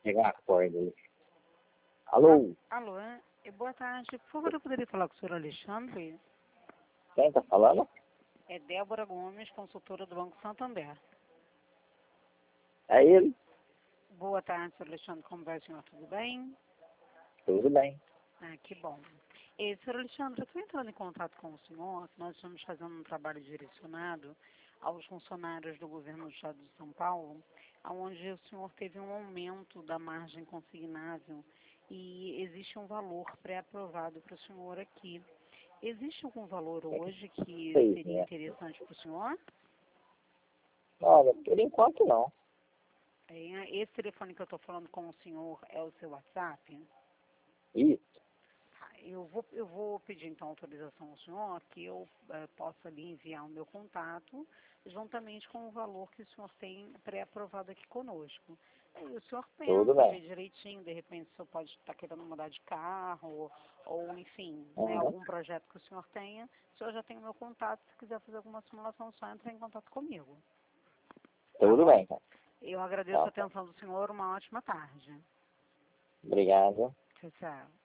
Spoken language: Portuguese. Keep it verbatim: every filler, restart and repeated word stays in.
Pegar a corda aí. Alô? Alô, é? Boa tarde. Por favor, eu poderia falar com o senhor Alexandre? Quem tá falando? É Débora Gomes, consultora do Banco Santander. É ele? Boa tarde, senhor Alexandre. Como vai, senhor? Tudo bem? Tudo bem. Ah, que bom. E, senhor Alexandre, eu estou entrando em contato com o senhor. Nós estamos fazendo um trabalho direcionado aos funcionários do governo do estado de São Paulo, onde o senhor teve um aumento da margem consignável e existe um valor pré-aprovado para o senhor aqui. Existe algum valor hoje que Sei, seria né? interessante para o senhor? Olha, por enquanto não. É, esse telefone que eu estou falando com o senhor é o seu WhatsApp? Isso. Tá, Eu vou, eu vou pedir então autorização ao senhor que eu eh, possa lhe enviar o meu contato juntamente com o valor que o senhor tem pré-aprovado aqui conosco. Aí o senhor Tudo pensa, vê bem. direitinho, de repente o senhor pode estar querendo mudar de carro, ou, ou, enfim, né, Uhum. algum projeto que o senhor tenha. O senhor já tem o meu contato, se quiser fazer alguma simulação, só entra em contato comigo. Tá Tudo bom? bem, cara. Eu agradeço a Tá, tá. atenção do senhor, uma ótima tarde. Obrigado. Tchau, tchau.